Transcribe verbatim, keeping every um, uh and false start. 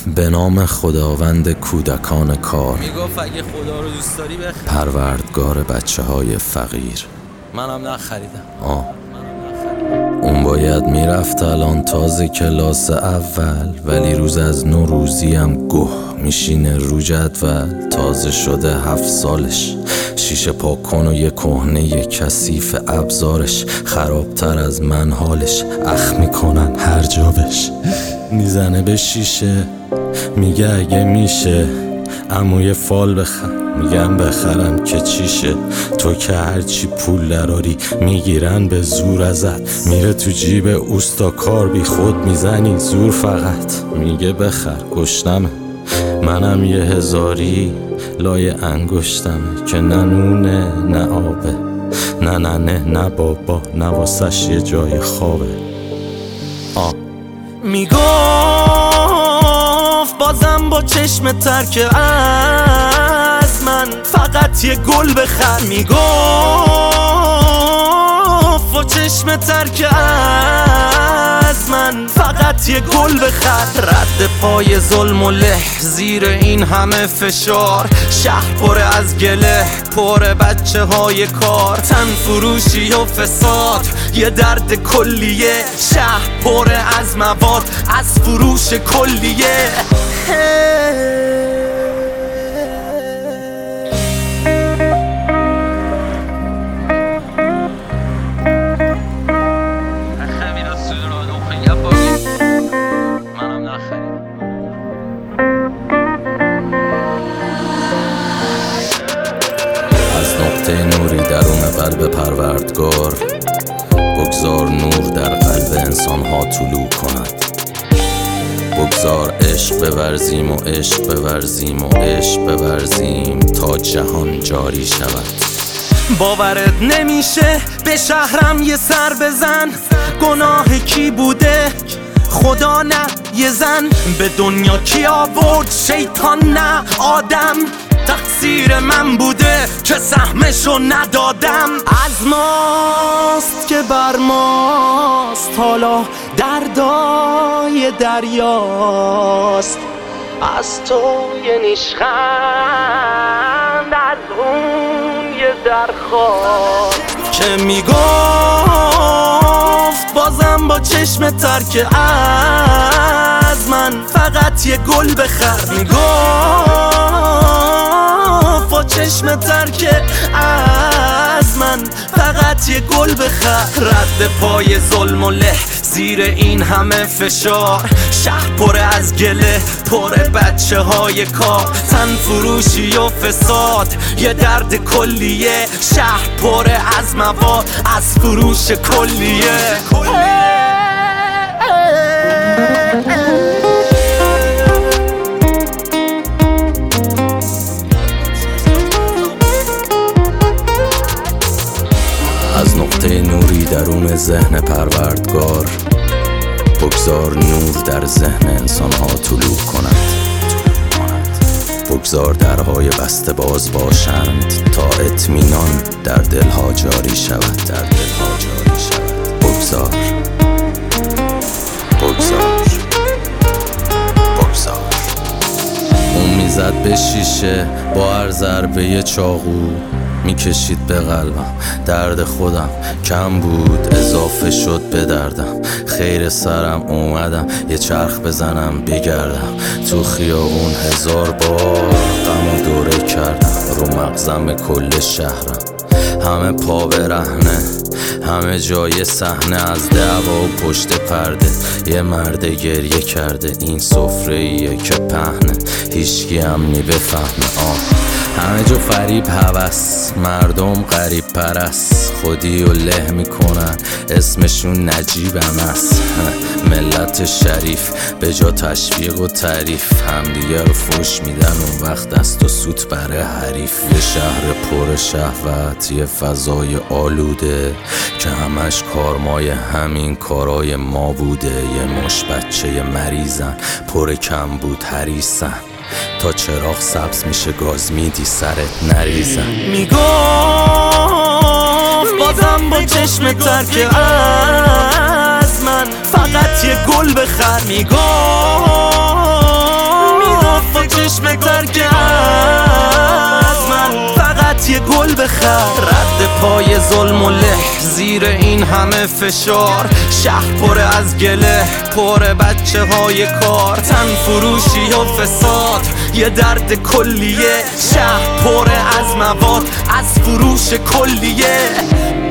به نام خداوند کودکان کار، میگفت اگه خدا رو دوست داری بخر. پروردگار بچه های فقیر. منم نخریدم. آه اون باید میرفت الان تازه کلاس اول، ولی روز از نو روزی هم گوه میشینه رو جدول. تازه شده هفت سالش، شیشه پاک کن و یه کهنه یه کثیف ابزارش. خرابتر از من حالش، اخ میکنن هر جا بش. میزنه به شیشه میگه اگه میشه امو یه فال بخر. میگم بخرم که چیشه، تو که هرچی پول دراری میگیرن به زور ازت. میره تو جیب اوستا کار بی خود میزنی زور فقط. میگه بخر گشتمه، منم یه هزاری لای انگشتمه که نه نونه نه آبه، نه نه نه نه بابا نه واسش یه جای خوابه. آه میگفت بازم با چشم ترک از من فقط یه گل بخر. میگفت با چشم ترک از من فقط یه گل بخر. رد پای ظلم و له زیر این همه فشار، شهر پر از گله پر بچه های کار. تن فروشی و فساد یه درد کلیه، شهر پر از مواد از فروش کلیه. نوری درون قلب پروردگار، بگذار نور در قلب انسان ها طلوع کند. بگذار عشق بورزیم و عشق بورزیم و عشق بورزیم تا جهان جاری شود. باورت نمیشه به شهرم یه سر بزن، گناه کی بوده خدا نه یه زن. به دنیا کی آورد شیطان نه آدم، تقصیر من بوده که سهمشو ندادم. از ماست که بر ماست حالا دردای دریاست. از تو یه نیشخند از اون یه درخواست که میگفت بازم با چشم ترک از من فقط یه گل بخر. میگفت با چشم ترک از من فقط یه گل بخر. رد پای ظلم و له زیر این همه فشار، شهر پر از گله پر بچه های کار. تن فروشی و فساد یه درد کلیه، شهر پر از مواد از فروش کلیه. از نقطه نوری درون ذهن پروردگار، بگذار نور در ذهن انسان ها طلوع کند. بگذار درهای بسته باز باشند تا اطمینان در دلها جاری شود. در دلها جاری شود. بگذار بگذار بگذار. اون میزد به شیشه با هر ضربه چاقو، میکشید به قلبم. درد خودم کم بود اضافه شد به دردم. خیر سرم اومدم یه چرخ بزنم بگردم. تو خیابون هزار بار غم و دوره کردم. رو مغزم کل شهرم همه پا برهنه، همه جای صحنه از دعوا و پشت پرده. یه مرد گریه کرده، این سفره ایه که پهنه، هیچکی هم نی بفهمه. آه همه جو فریب هوس، مردم غریب پرست، خودی و له میکنن اسمشون نجیبم است. ملت شریف به جا تشویق و تعریف، همدیگه رو فوش میدن اون وقت دست و سوت برای حریف. یه شهر پر شهوت، یه فضای آلوده که همش کارمای همین کارای ما بوده. یه مش بچه مریضن پر کم بود حریصن، تا چراغ سبز میشه گاز میدی سرت نریزن. میگفت بازم با چشم ترک از من فقط یه گل بخر. میگفت چشم ترک از من فقط یه گل بخر. رد پای ظلم و له زیر این همه فشار، شهر پر از گله پر بچه های کار، تن فروشی و فساد یه درد کلیه، شهر پر از مواد از فروش کلیه.